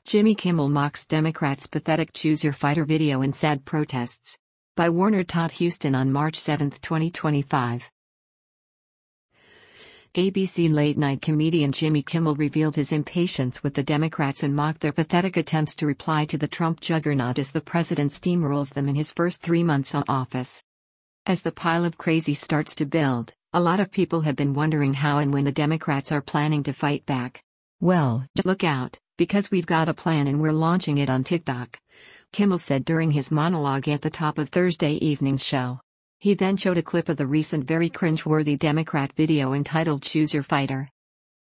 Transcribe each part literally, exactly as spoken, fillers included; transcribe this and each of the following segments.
Jimmy Kimmel mocks Democrats' pathetic Choose Your Fighter video in sad protests. By Warner Todd Huston on March seventh, twenty twenty-five. A B C late-night comedian Jimmy Kimmel revealed his impatience with the Democrats and mocked their pathetic attempts to reply to the Trump juggernaut as the president steamrolls them in his first three months in office. As the pile of crazy starts to build, a lot of people have been wondering how and when the Democrats are planning to fight back. Well, just look out, because we've got a plan and we're launching it on TikTok, Kimmel said during his monologue at the top of Thursday evening's show. He then showed a clip of the recent very cringe-worthy Democrat video entitled Choose Your Fighter.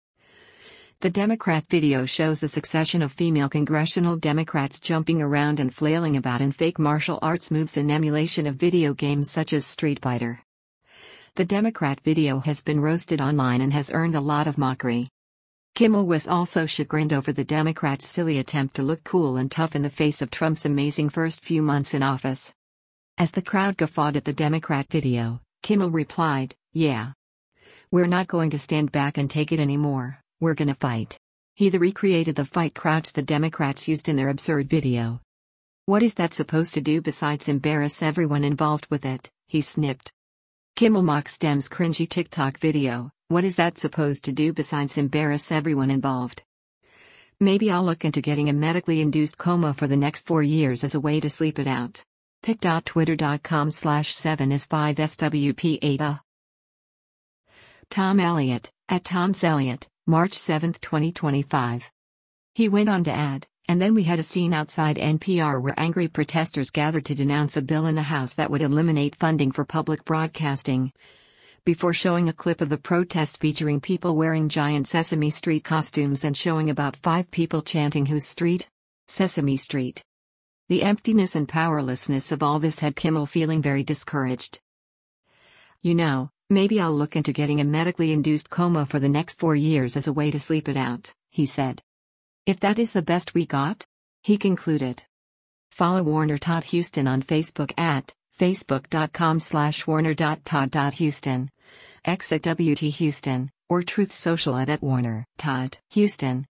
The Democrat video shows a succession of female congressional Democrats jumping around and flailing about in fake martial arts moves in emulation of video games such as Street Fighter. The Democrat video has been roasted online and has earned a lot of mockery. Kimmel was also chagrined over the Democrats' silly attempt to look cool and tough in the face of Trump's amazing first few months in office. As the crowd guffawed at the Democrat video, Kimmel replied, "Yeah. We're not going to stand back and take it anymore, we're gonna fight." He then recreated the fight crouch the Democrats used in their absurd video. "What is that supposed to do besides embarrass everyone involved with it?" he snipped. Kimmel mocks Dem's cringy TikTok video. "What is that supposed to do besides embarrass everyone involved? Maybe I'll look into getting a medically induced coma for the next four years as a way to sleep it out." pic.twitter.com slash 7 is 5swp8a. Tom Elliott, at Tom's Elliott, March seventh, twenty twenty-five. He went on to add, "And then we had a scene outside N P R where angry protesters gathered to denounce a bill in the House that would eliminate funding for public broadcasting," before showing a clip of the protest featuring people wearing giant Sesame Street costumes and showing about five people chanting "Whose street? Sesame Street." The emptiness and powerlessness of all this had Kimmel feeling very discouraged. "You know, maybe I'll look into getting a medically induced coma for the next four years as a way to sleep it out," he said. "If that is the best we got?" he concluded. Follow Warner Todd Huston on Facebook at facebook.com slash warner.todd.huston, X at W T Huston, or Truth Social at, at Warner Todd Huston.